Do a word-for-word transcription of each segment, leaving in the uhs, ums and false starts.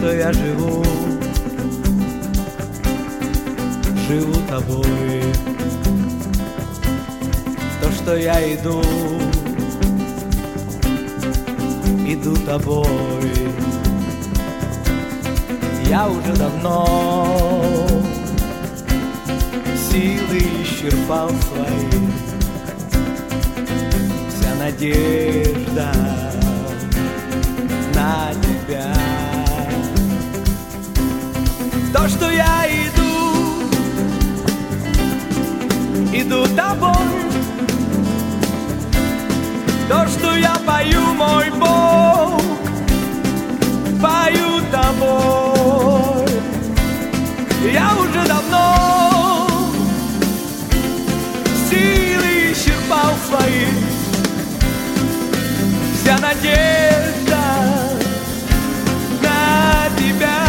что я живу, живу тобой. То, что я иду, иду тобой. Я уже давно силы исчерпал свои, вся надежда на тебя. То, что я иду, иду тобой. То, что я пою, мой Бог, пою тобой. Я уже давно силы исчерпал свои, вся надежда на тебя.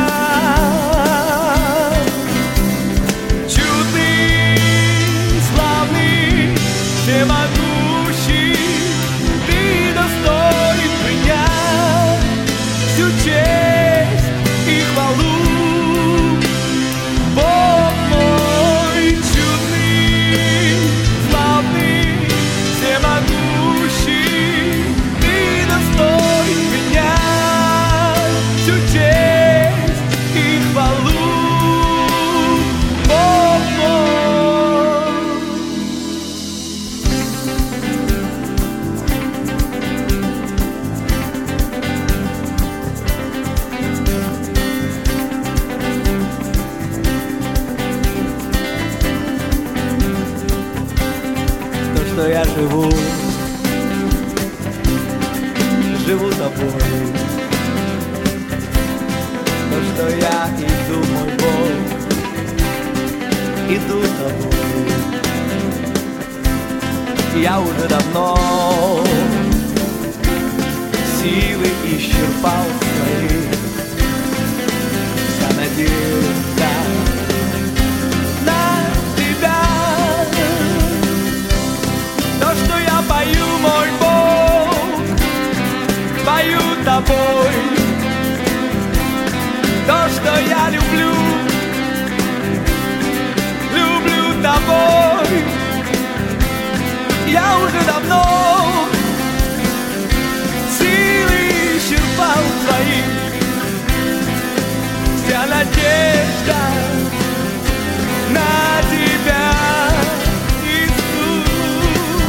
Чудный, славный, всемогущий, ты достоин принять всю честь и хвалу. Бог мой чудный, славный, всемогущий, ты достоин принять всю честь и хвалу. Бог мой. То, что я живу, живу тобой. То, что я иду, мой Бог, иду тобой. Я уже давно силы исчерпал свои, вся надежда на тебя. То, что я пою, мой Бог, пою тобой. То, что я люблю, люблю тобой. Я уже давно силы исчерпал свои, вся надежда на тебя, Иисус.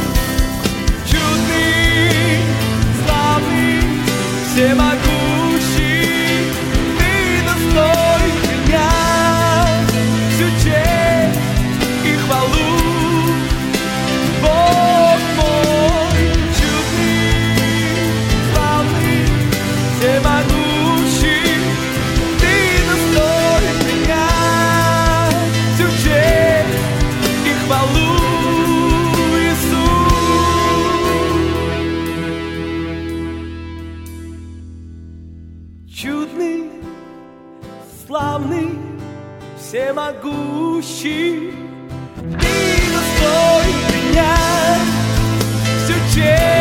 Чудный, славный, всемогущий, ты достоин принять всю честь и хвалу. Бог мой чудный, славный, всемогущий, ты достоин принять всю честь и хвалу, Иисус. Чудный, славный, всемогущий, ты достоин принять всю честь